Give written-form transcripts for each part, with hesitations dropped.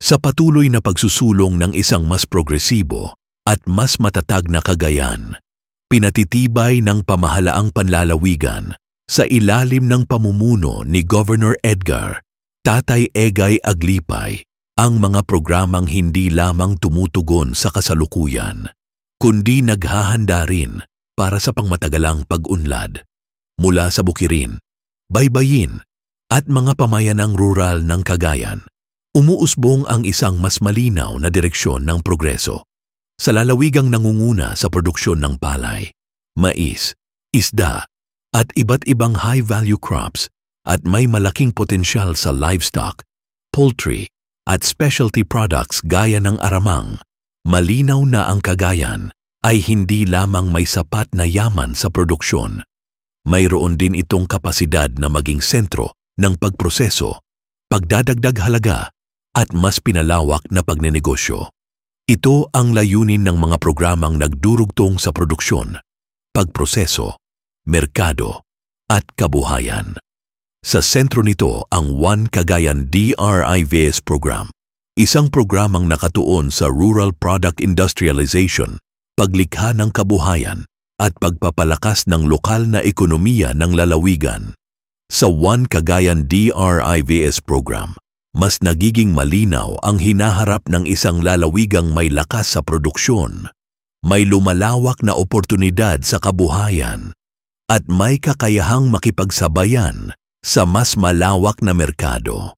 Sa patuloy na pagsusulong ng isang mas progresibo at mas matatag na Cagayan, pinatitibay ng pamahalaang panlalawigan sa ilalim ng pamumuno ni Governor Edgar Tatay Egay Aglipay ang mga programang hindi lamang tumutugon sa kasalukuyan, kundi naghahanda rin para sa pangmatagalang pag-unlad mula sa bukirin, baybayin at mga pamayanang rural ng Cagayan. Umuusbong ang isang mas malinaw na direksyon ng progreso sa lalawigang nangunguna sa produksyon ng palay, mais, isda at iba't ibang high-value crops at may malaking potensyal sa livestock, poultry at specialty products gaya ng aramang. Malinaw na ang Cagayan ay hindi lamang may sapat na yaman sa produksyon. Mayroon din itong kapasidad na maging sentro ng pagproseso, pagdadagdag halaga at mas pinalawak na pagnenegosyo. Ito ang layunin ng mga programang nagdurugtong sa produksyon, pagproseso, merkado at kabuhayan. Sa sentro nito ang One Cagayan DRIVS program, isang programang nakatuon sa rural product industrialization, paglikha ng kabuhayan at pagpapalakas ng lokal na ekonomiya ng lalawigan. Sa One Cagayan DRIVS program, mas nagiging malinaw ang hinaharap ng isang lalawigang may lakas sa produksyon, may lumalawak na oportunidad sa kabuhayan, at may kakayahang makipagsabayan sa mas malawak na merkado.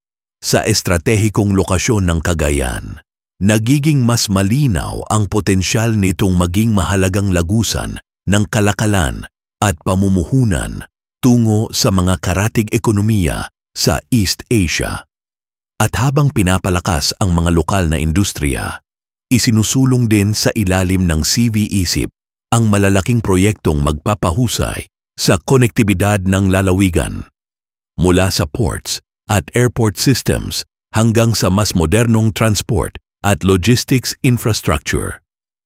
Sa estratehikong lokasyon ng Cagayan, nagiging mas malinaw ang potensyal nitong maging mahalagang lagusan ng kalakalan at pamumuhunan tungo sa mga karatig ekonomiya sa East Asia. At habang pinapalakas ang mga lokal na industriya, isinusulong din sa ilalim ng CV-ISIP ang malalaking proyektong magpapahusay sa konektibidad ng lalawigan, mula sa ports at airport systems hanggang sa mas modernong transport at logistics infrastructure.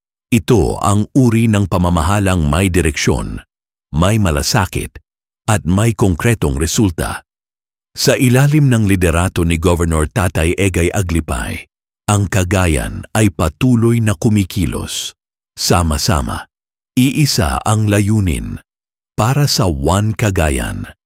Ito ang uri ng pamamahalang may direksyon, may malasakit at may konkretong resulta. Sa ilalim ng liderato ni Governor Tatay Egay Aglipay, ang Cagayan ay patuloy na kumikilos. Sama-sama, iisa ang layunin para sa One Cagayan.